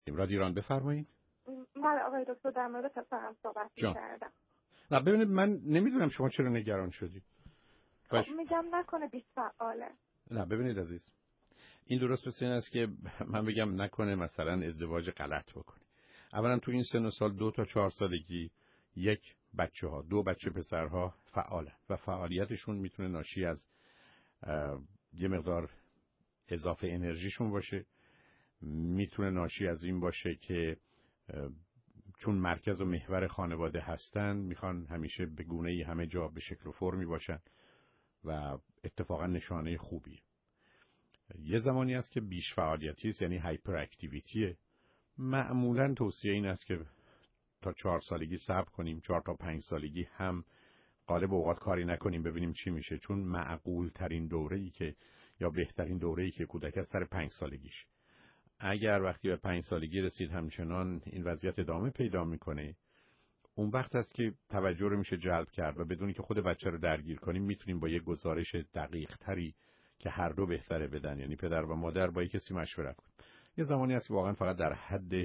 رادیو ایران بفرمایید. من آقای دکتر در مورد پسرم صحبت کردم. نه ببینید من نمیدونم شما چرا نگران شدید. خب میگم نکنه بیش فعاله. نه ببینید عزیز، این درست مثل این است که من بگم نکنه مثلا ازدواج غلط بکنه. اولا تو این سن و سال 2 تا 4 سالگی یک بچه‌ها، 2 بچه پسرها فعالن و فعالیتشون میتونه ناشی از یه مقدار اضافه انرژیشون باشه، میتونه ناشی از این باشه که چون مرکز و محور خانواده هستن میخوان همیشه به گونه‌ای همه جا به شکل و فرمی باشن و اتفاقا نشانه خوبیه. یه زمانی است که بیش فعالیتی است، یعنی هایپر اکتیویتیه. معمولا توصیه این است که تا 4 سالگی صبر کنیم، 4 تا 5 سالگی هم غالب اوقات کاری نکنیم ببینیم چی میشه، چون معقول ترین دوره‌ای که یا بهترین دوره‌ای که کودک از سر 5 سالگیش. اگر وقتی به 5 سالگی رسید همچنان این وضعیت ادامه پیدا میکنه، اون وقت است که توجه رو میشه جلب کرد و بدونی که خود بچه رو درگیر کنیم میتونیم با یه گزارش دقیق تری که هر دو بهتره بدن، یعنی پدر و مادر، با یک کسی مشورت کنیم. یه زمانی هست که واقعا فقط در حد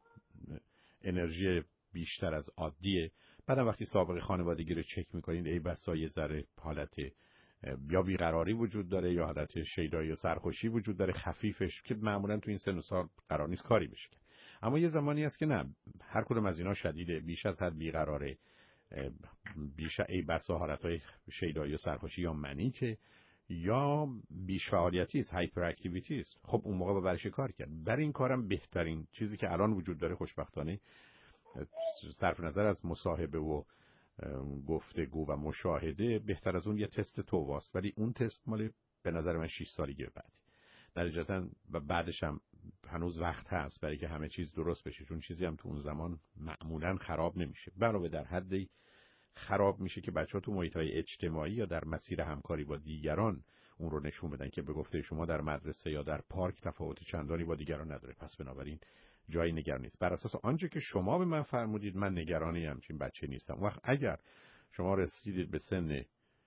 انرژی بیشتر از عادیه. بعدم وقتی سابقه خانوادگی رو چک میکنید ای بسا یه ذره حالت یا بیقراری وجود داره یا حالت شیدایی و سرخوشی وجود داره خفیفش که معمولا تو این سن و سال قرار نیست کاری بشه. اما یه زمانی هست که نه، هر کدوم از اینا شدیده، بیش از حد بیقراره، بیش ای بسا حالتهای شیدایی و سرخوشی یا منیکه یا بیش فعالیتی است، هایپر اکتیویتی است. خب اون موقع برش کار کرد. برای این کارم بهترین چیزی که الان وجود داره خوشبختانه، صرف نظر از مصاحبه و گفتگو و مشاهده، بهتر از اون یه تست توواست، ولی اون تست مال به نظر من 6 سالگی بعد نتیجتاً و بعدش هم هنوز وقت هست برای که همه چیز درست بشه، چون چیزی هم تو اون زمان معمولاً خراب نمیشه، علاوه در حدی خراب میشه که بچه‌ها تو محیط‌های اجتماعی یا در مسیر همکاری با دیگران اون رو نشون بدن که به گفته شما در مدرسه یا در پارک تفاوت چندانی با دیگران نداره. پس بنابراین جای نگرانی نیست. بر اساس آنچه که شما به من فرمودید من نگرانی همچین بچه نیستم. وقت اگر شما رسیدید به سن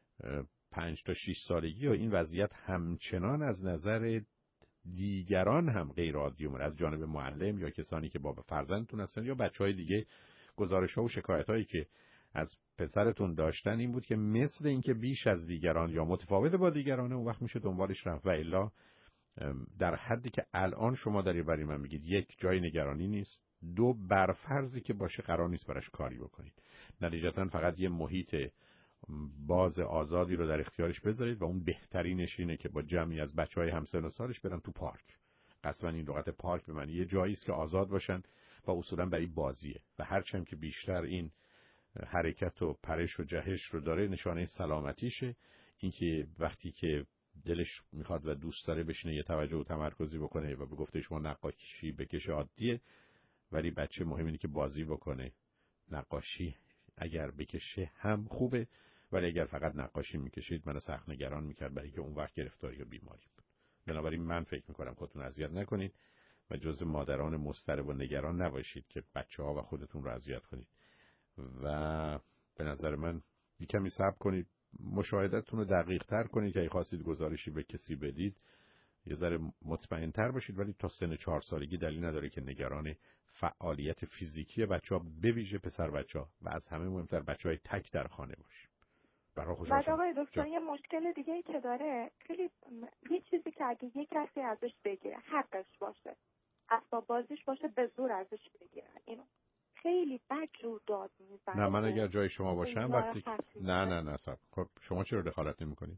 5 تا 6 سالگی و این وضعیت همچنان از نظر دیگران هم غیر عادی اومد، از جانب معلم یا کسانی که با فرزندتون هستن یا بچهای دیگه، گزارش‌ها و شکایت‌هایی که از پسرتون داشتن این بود که مثل اینکه بیش از دیگران یا متفاوت با دیگرانه، اون وقت میشه دنبالش رفت و الا در حدی که الان شما داری برای من میگید، یک، جای نگرانی نیست، دو، برفرضی که باشه قرار نیست براش کاری بکنید. نتیجتا فقط یه محیط باز آزادی رو در اختیارش بذارید و اون بهترینش اینه که با جمعی از بچهای همسن و سالش برن تو پارک. قصداً این لغت پارک به معنی یه جایی است که آزاد باشن و اصولا برای بازیه و هرچند که بیشتر این حرکت و پرش و جهش رو داره نشانه سلامتیشه، اینکه وقتی که دلش میخواد و دوست داره بشینه یه توجه و تمرکزی بکنه و به گفته شما نقاشی بکشه عادیه، ولی بچه مهم اینه که بازی بکنه. نقاشی اگر بکشه هم خوبه، ولی اگر فقط نقاشی میکشید منو سخت نگران میکرد، برای که اون وقت گرفتاری و بیماری بود. بنابراین من فکر میکنم خودتون اذیت نکنید و جز مادران مضطرب و نگران نباشید که بچه‌ها و خودتون رو اذیت کنید و به نظر من کمی صبر کنید، مشاهدتون رو دقیق تر کنید که اگه خواستید گزارشی به کسی بدید یه ذره مطمئن تر باشید، ولی تا سن 4 سالگی دلیل نداره که نگران فعالیت فیزیکی بچه‌ها به ویژه پسر بچه‌ها و از همه مهمتر بچه‌های تک در خانه باشید. بعد آقای دکتر یه مشکل دیگه ای که داره، خیلی یه چیزی که اگه یه کسی ازش بگیره حقش باشه، اسباب بازیش باشه، به زور ازش بگیرن، اینو خیلی بدجور داد میزنه. نه من اگر جای شما باشم وقتی نه صاحب، خب شما چرا دخالت نمی‌کنید؟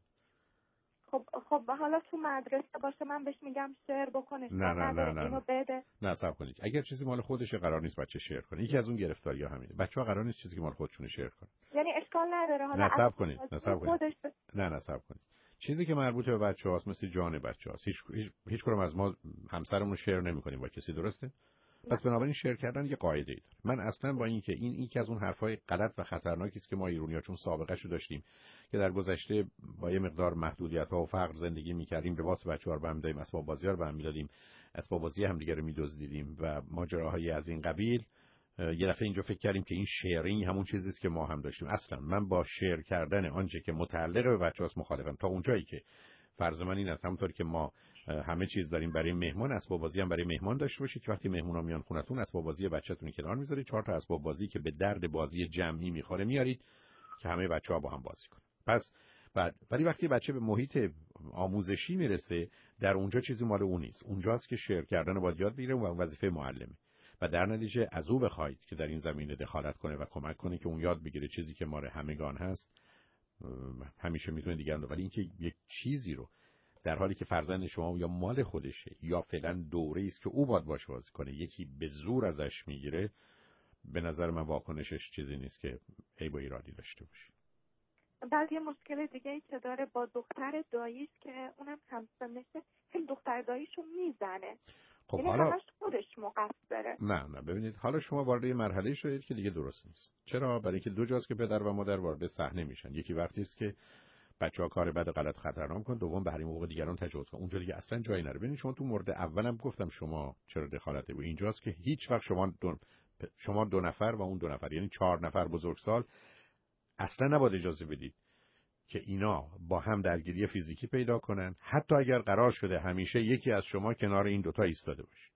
خب حالا تو مدرسه باشه من بهش میگم شعر بکنه، نه اینو بده. نه صبر کنید. اگر چیزی مال خودشه قرار نیست بچه شعر کنه. یکی از اون گرفتاری‌ها همینه. بچه‌ها قرار نیست چیزی که مال خودشونه شعر کنه. یعنی اشکال نداره حالا نه صبر کنید. نه صبر کنید. چیزی که مربوط به بچه‌هاست مثل جان بچه‌هاست. هیچ کدوم از ما همسرمون شعر نمی‌کنیم با کسی، درسته؟ پس بنابراین شعر کردن یه قاعده‌ای داره. من اصلا با این که این یکی از اون حرفای غلط و خطرناکی است که ما ایرانی‌ها چون سابقه‌شو داشتیم که در گذشته با یه مقدار محدودیت‌ها و فقر زندگی می‌کردیم، به واسه بچه‌ها رو به هم دادیم، اسباب بازی‌ها رو به هم می‌دادیم، اسباب بازی هم دیگه رو می‌دزدیدیم و ماجراهایی از این قبیل، یه دفعه اینجا فکر کردیم که این شعرینگ همون چیزی است که ما هم داشتیم. اصلا من با شعر کردن آنچه که متعلق به بچه‌هاست مخالفم، تا اونجایی که فرض من این است همونطور که ما همه چیز داریم برای مهمان، اسباب بازی هم برای مهمان داشته باشید که وقتی مهمونا میان خونتون اسباب بازی بچه‌تون کنار میذارید، 4 تا اسباب بازی که به درد بازی جمعی میخوره میارید که همه بچه‌ها با هم بازی کنن. پس بعد ولی وقتی بچه به محیط آموزشی میرسه، در اونجا چیزی مال اون نیست. اونجاست که شعر کردن باید یاد بگیره و وظیفه معلمه. و در نتیجه از او بخواید که در این زمینه دخالت کنه و کمک کنه که اون یاد بگیره چیزی که مال همگان هست، همیشه میتونه دیگران رو. ولی اینکه یک چیزی رو در حالی که فرزند شما یا مال خودشه یا فعلا دوره‌ای است که او باید باشه بازی کنه، یکی به زور ازش میگیره، به نظر من واکنشش چیزی نیست که عیب و ایرادی داشته باشه. بعد یه مشکل دیگه ای که داره با دختر داییش که اونم همسنشه، هم دختر داییشو میزنه. خب یعنی حالا همش خودش مقصره. نه ببینید، حالا شما وارد یه مرحله شدید که دیگه درست نیست. چرا؟ برای اینکه دو جاست که پدر و مادر وارد صحنه میشن. یکی وقتی است که بچه‌ها کار بد غلط خطرناک کنن، دوم به حریم حقوق دیگران تجاوز کنن. اونجا دیگه اصلا جایی نره. ببینید شما تو مورد اولم گفتم شما چرا دخالت بود. اینجاست که هیچ وقت شما دو نفر و اون دو نفر، یعنی 4 نفر بزرگسال، اصلا نباید اجازه بدید که اینا با هم درگیری فیزیکی پیدا کنن، حتی اگر قرار شده همیشه یکی از شما کنار این دوتا ایستاده باشه.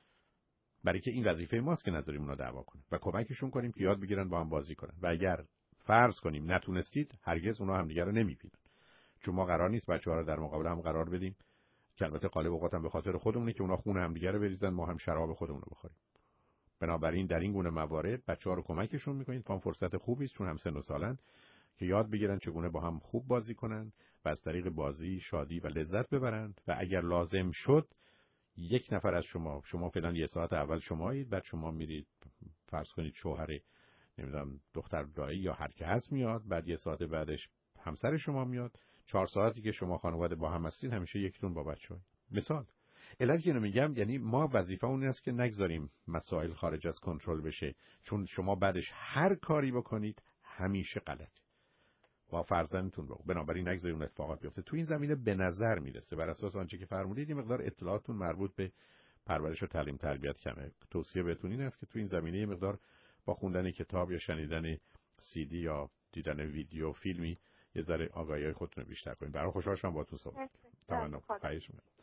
برای که این وظیفه ماست که نذاریم اونا دعوا کنن و کمکشون کنیم که یاد بگیرن با هم بازی کنن. و اگر فرض کنیم نتونستید، هرگز اونا همدیگه رو نمیبینن. چون ما قرار نیست بچه‌ها رو در مقابل هم قرار بدیم که البته غالب اوقات هم به خاطر خودمونه که اونا خون همدیگه رو بریزن، ما هم شراب خودمون رو بخوریم. بنابراین در این گونه موارد بچه‌ها رو کمکشون می‌کنید. فهم فرصت خوبی است چون هم سن و سالن که یاد بگیرن چگونه با هم خوب بازی کنن و از طریق بازی شادی و لذت ببرند. و اگر لازم شد یک نفر از شما فعلا یه ساعت اول شمایید، بعد شما میرید فرض کنید شوهر نمیدونم دختر دایی یا هر کی هست میاد، بعد یه ساعت بعدش همسر شما میاد، 4 ساعتی که شما خانواده با هم هستید همیشه یکتون با بچه‌ها. مثال علت که اینو میگم یعنی ما وظیفه اون است که نگذاریم مسائل خارج از کنترل بشه، چون شما بعدش هر کاری بکنید همیشه غلط با فرزندتون رو. بنابراین نگذارید اون اتفاقات بیفته. تو این زمینه به نظر میرسه بر اساس آنچه که فرمودید یه مقدار اطلاعاتتون مربوط به پرورش و تعلیم تربیت کمه. توصیه بهتون این است که تو این زمینه یه مقدار با خوندن کتاب یا شنیدن CD یا دیدن ویدیو فیلمی یه ذره آگاهی خودتون رو بیشتر کنید. برای خوشحال شدم باهاتون صحبت کردم. تمام.